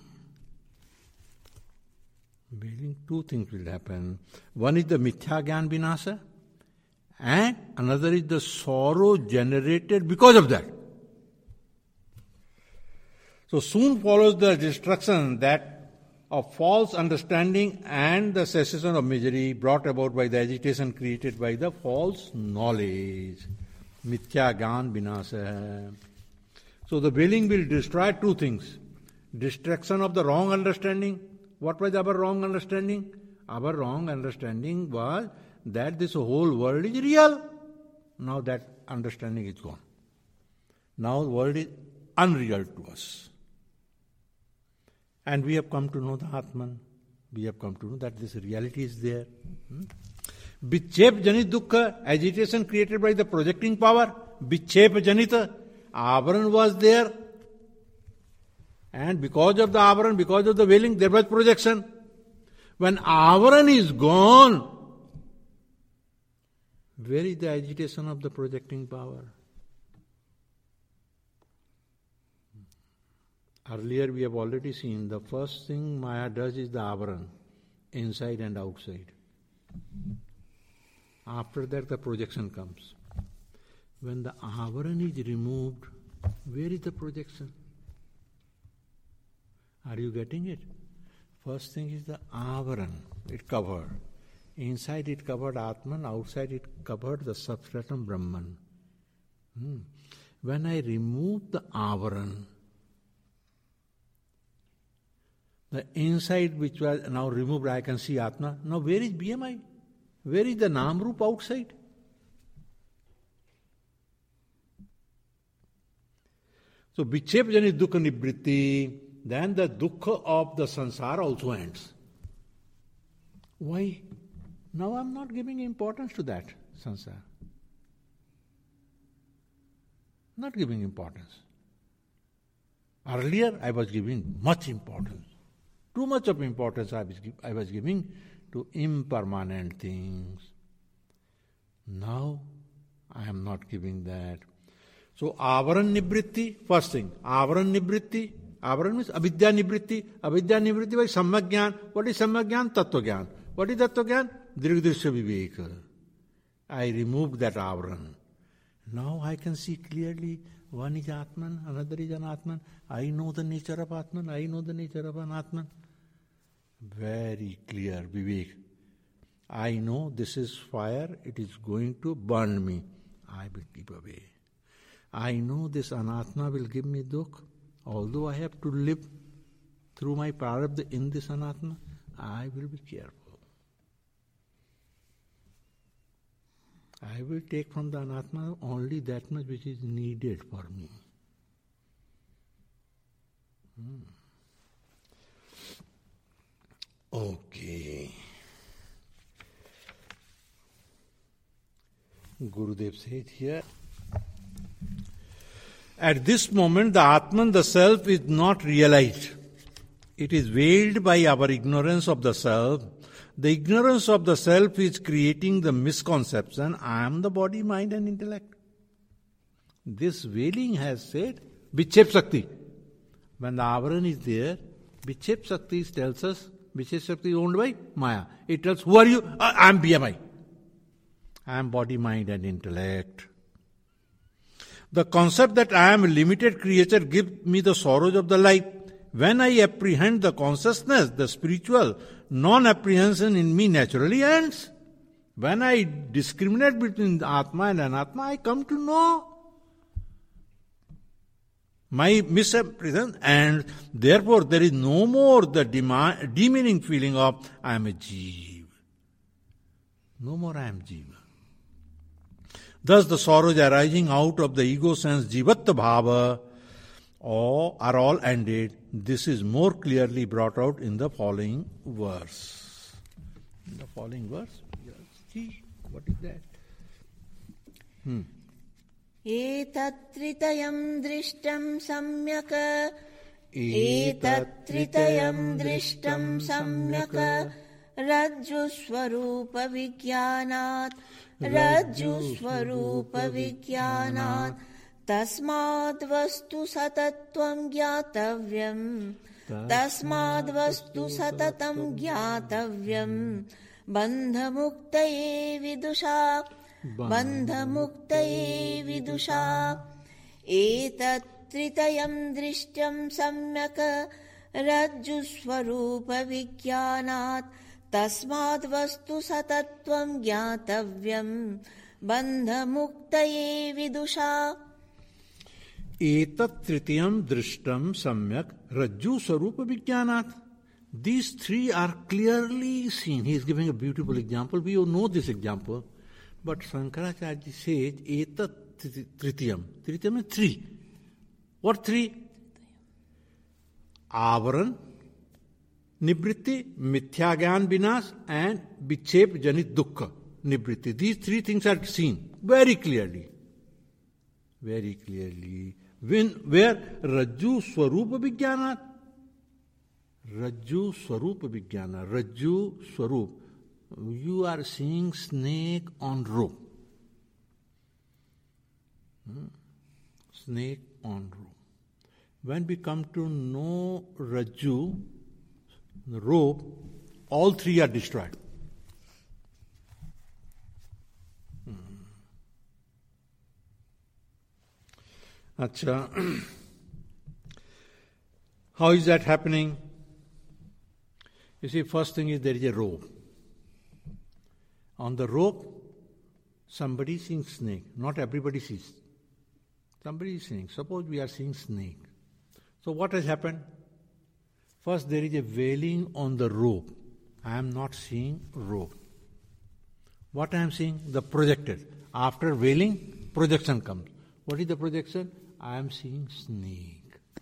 Veiling, two things will happen. One is the mithya jnana vinasa. And another is the sorrow generated because of that. So soon follows the destruction that of false understanding and the cessation of misery brought about by the agitation created by the false knowledge. Mithya jnana vinasa. So the veiling will destroy two things. Destruction of the wrong understanding. What was our wrong understanding? Our wrong understanding was that this whole world is real. Now that understanding is gone. Now the world is unreal to us. And we have come to know the Atman. We have come to know that this reality is there. Vichep janit dukkha, agitation created by the projecting power. Vichep janita, avaran was there. And because of the avaran, because of the veiling, there was projection. When avaran is gone, where is the agitation of the projecting power? Earlier we have already seen the first thing Maya does is the avaran, inside and outside. After that the projection comes. When the avaran is removed, where is the projection? Are you getting it? First thing is the avaran, it covered. Inside it covered Atman, outside it covered the substratum Brahman. Hmm. When I remove the avaran, the inside which was now removed, I can see Atma. Now where is B M I? Where is the Namrup outside? So Vichep jani dukkha nibritti, then the dukkha of the sansara also ends. Why? Now I am not giving importance to that sansara. Not giving importance. Earlier I was giving much importance. Too much of importance I was, I was giving to impermanent things. Now I am not giving that. So avaran nibritti, first thing, avaran nibritti. Avaran means avidya nibritti. Avidya nibritti by samyak jnana. What is samyak jnana? Tattva jnana. What is tattva jnana? Dirghdrishya viveka. I removed that avaran. Now I can see clearly one is Atman, another is Anatman. I know the nature of Atman, I know the nature of Anatman. Very clear, Vivek. I know this is fire, it is going to burn me. I will keep away. I know this Anatma will give me dukkha. Although I have to live through my prarabdha in this Anatma, I will be careful. I will take from the Anatma only that much which is needed for me. Hmm. Okay. Gurudev said here, at this moment the Atman, the self, is not realized. It is veiled by our ignorance of the self. The ignorance of the self is creating the misconception, I am the body, mind and intellect. This veiling has said, Vichep Shakti. When the avaran is there, Vichep Shakti tells us, Vichep Shakti is owned by Maya. It tells, who are you? Uh, I am B M I. I am body, mind and intellect. The concept that I am a limited creature gives me the sorrows of the life. When I apprehend the consciousness, the spiritual, non-apprehension in me naturally ends. When I discriminate between Atma and Anatma, I come to know my misapprehension, and therefore there is no more the demand, demeaning feeling of I am a Jeev. No more I am Jiva. Thus the sorrows arising out of the ego sense Jivatta Bhava or are all ended. This is more clearly brought out in the following verse. In the following verse, see what is that? Hmm. Etatritayam drishtam samyaka Etatritayam drishtam samyaka Rajju swarupa vijnanat Rajju swarupa vijnanat Tasmad vastu satatvam gyatavyam Tasmad vastu satatam gyatavyam Bandha muktaye vidusha Bandha muktaye vidusha Etat tritayam drishyam samyaka Rajju swarupa vijnanat Tasmad vastu satatvam gyatavyam Bandha muktaye vidusha Etat tritiyam drishtam samyak rajju swarupa vijnanat. These three are clearly seen. He is giving a beautiful example. We all know this example. But Shankaracharya says, Etat Tritiyam. Tritiyam means three. What three? Avaran, Nibritti, Mithya Gyan Vinas, and Vichep Janit Dukkha Nibritti. These three things are seen very clearly. Very clearly. When, where? Rajju Swarupa Vijnanat. Rajju Swarupa Vijnana. Rajju Swarup. You are seeing snake on rope. Hmm? Snake on rope. When we come to know Rajju, the rope, all three are destroyed. Hmm. Achha. How is that happening? You see, first thing is there is a rope. On the rope, somebody is seeing snake. Not everybody sees. Somebody is seeing. Suppose we are seeing snake. So what has happened? First there is a veiling on the rope. I am not seeing rope. What I am seeing? The projected. After veiling, projection comes. What is the projection? I am seeing snake.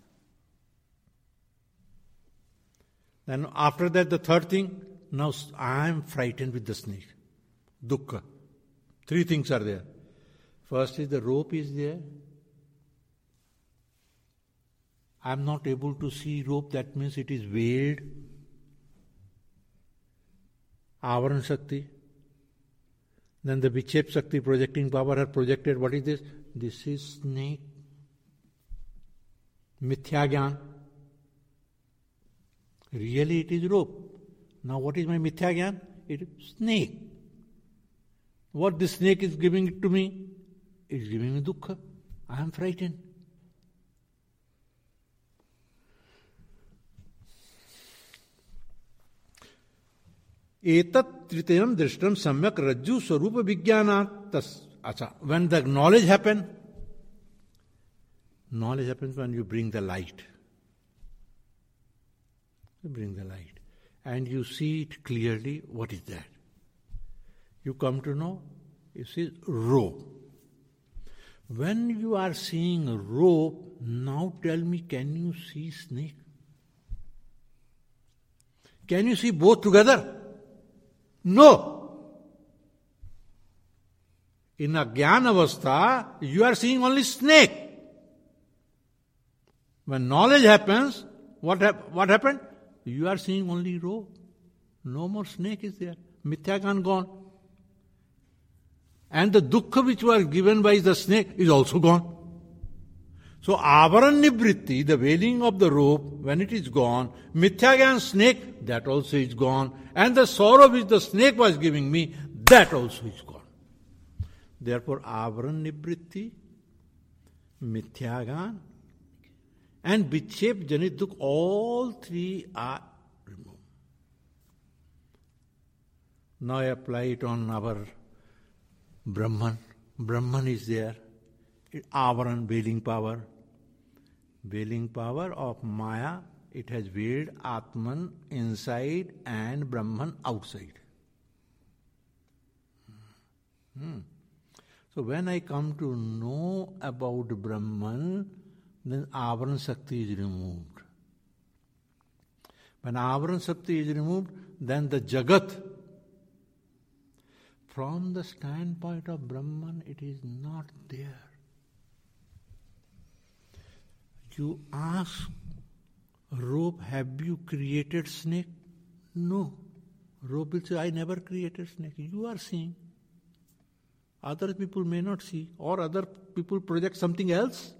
Then after that, the third thing, now I am frightened with the snake. Dukkha. Three things are there. First is the rope is there. I am not able to see rope, that means it is veiled. Avaran Shakti. Then the Vichep Shakti, projecting power, are projected. What is this? This is snake. Mithya Gyan. Really it is rope. Now what is my Mithya Gyan? It is snake. What this snake is giving it to me? It is giving me dukkha. I am frightened. Etat tritayam drishtam samyak rajju swarupa vijnanat. Acha. When the knowledge happens, knowledge happens when you bring the light. You bring the light. And you see it clearly, what is that? You come to know, you see rope. When you are seeing a rope, now tell me, can you see snake? Can you see both together? No. In a Jnana Avastha, you are seeing only snake. When knowledge happens, what, hap- what happened? You are seeing only rope. No more snake is there. Mithya Gyan gone. And the dukkha which was given by the snake is also gone. So avaran nivritti, the veiling of the rope, when it is gone, Mithya Gyan snake, that also is gone. And the sorrow which the snake was giving me, that also is gone. Therefore, avaran nivritti, Mithya Gyan, and Vichep Janit Dukh, all three are removed. Now I apply it on our Brahman. Brahman is there. Avaran, veiling power. Veiling power of Maya, it has veiled Atman inside and Brahman outside. Hmm. So when I come to know about Brahman, then Avaran Shakti is removed. When Avaran Shakti is removed, then the Jagat, from the standpoint of Brahman, it is not there. You ask rope, have you created snake? No. Rope will say, I never created snake. You are seeing. Other people may not see, or other people project something else.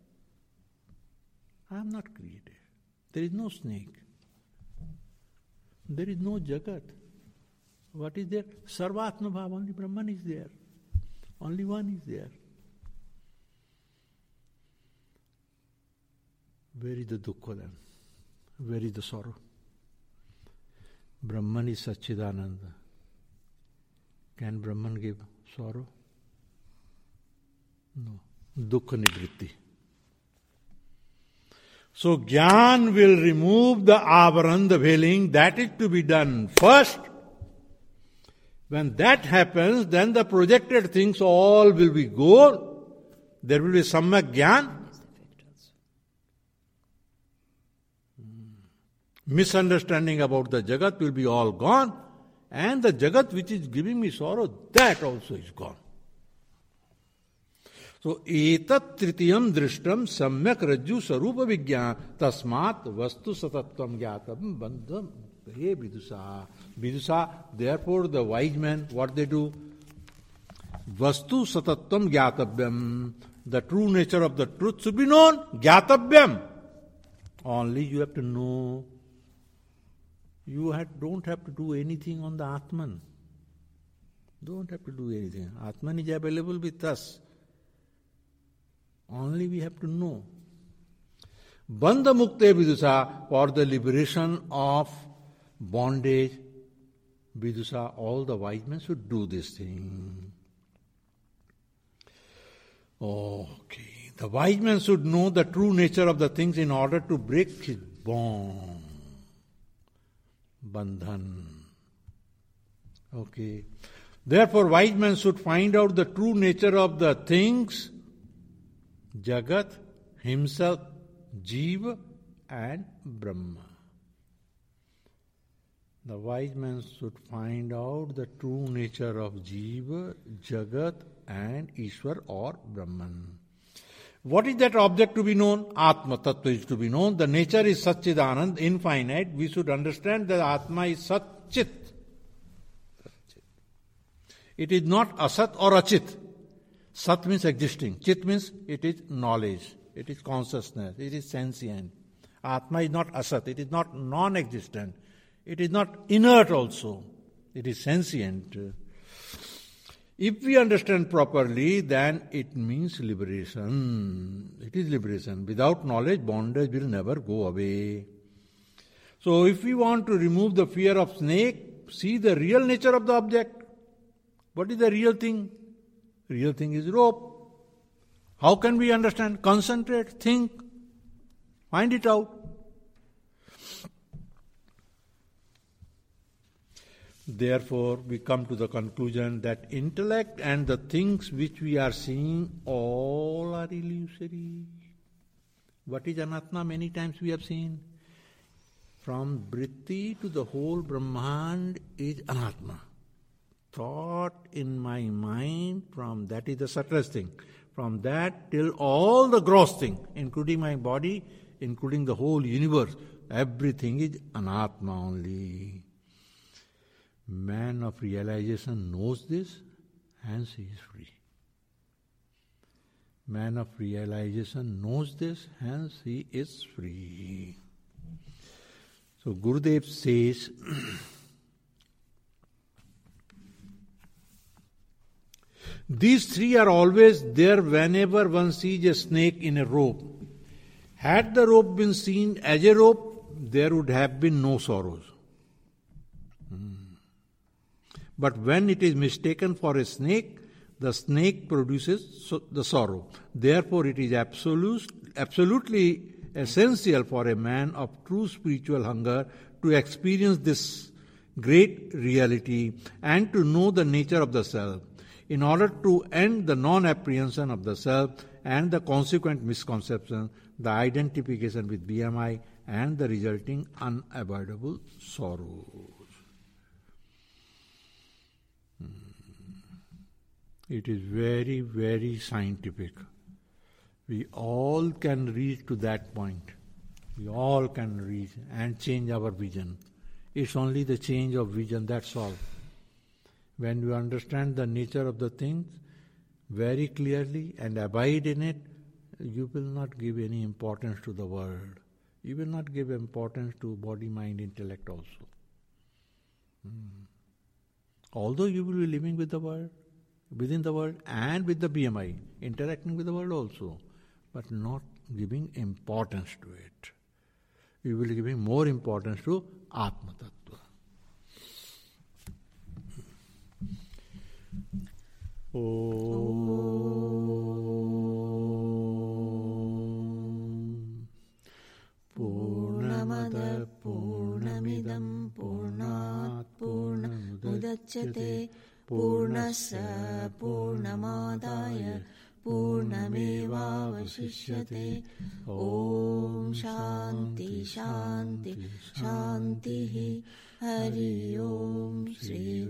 I am not created. There is no snake. There is no Jagat. What is there? Sarvatma Bhava, only Brahman is there. Only one is there. Where is the dukkha then? Where is the sorrow? Brahman is Satchidananda. Can Brahman give sorrow? No. Dukkha nivritti. So Jnana will remove the avaran, the veiling. That is to be done first. When that happens, then the projected things all will be gone. There will be samyak Jnana. Misunderstanding about the Jagat will be all gone. And the Jagat which is giving me sorrow, that also is gone. So, etat tritiyam drishtam samyak rajju sarupa vigyan tasmat vastu satatvam gyatam bandham he vidusa. Vidusa, therefore the wise men, what they do? Vastu satatvam gyatavyam. The true nature of the truth should be known. Gyatavyam. Only you have to know. You have, don't have to do anything on the Atman. Don't have to do anything. Atman is available with us. Only we have to know. Bandha mukte vidusa, for the liberation of bondage. Vidusa, all the wise men should do this thing. Okay. The wise man should know the true nature of the things in order to break his bond. Bandhan. Okay. Therefore, wise men should find out the true nature of the things, Jagat, himself, Jiva, and Brahma. The wise man should find out the true nature of Jiva, Jagat, and Ishwar or Brahman. What is that object to be known? Atma Tattva is to be known. The nature is Satchidanand, infinite. We should understand that Atma is Sat Chit. It is not Asat or Achit. Sat means existing. Chit means it is knowledge. It is consciousness. It is sentient. Atma is not Asat. It is not non-existent. It is not inert also. It is sentient. If we understand properly, then it means liberation. It is liberation. Without knowledge, bondage will never go away. So if we want to remove the fear of snake, see the real nature of the object. What is the real thing? Real thing is rope. How can we understand? Concentrate, think, find it out. Therefore, we come to the conclusion that intellect and the things which we are seeing all are illusory. What is Anatma? Many times we have seen. From Vritti to the whole Brahmand is Anatma. Thought in my mind, from that is the subtlest thing. From that till all the gross thing, including my body, including the whole universe, everything is Anatma only. Man of realization knows this, hence he is free. Man of realization knows this, hence he is free. So Gurudev says, these three are always there whenever one sees a snake in a rope. Had the rope been seen as a rope, there would have been no sorrows. Hmm. But when it is mistaken for a snake, the snake produces so the sorrow. Therefore, it is absolute, absolutely essential for a man of true spiritual hunger to experience this great reality and to know the nature of the self, in order to end the non-apprehension of the self and the consequent misconception, the identification with B M I, and the resulting unavoidable sorrows. It is very, very scientific. We all can reach to that point. We all can reach and change our vision. It's only the change of vision, that's all. When you understand the nature of the things very clearly and abide in it, you will not give any importance to the world. You will not give importance to body, mind, intellect also. Hmm. Although you will be living with the world, within the world and with the B M I, interacting with the world also, but not giving importance to it. You will be giving more importance to Atma Tattva. Om मुच्यते पूर्णस्य पूर्णमादाय पूर्णमेवावशिष्यते। ॐ शान्ति शान्ति शान्तिः। हरि ओम। श्री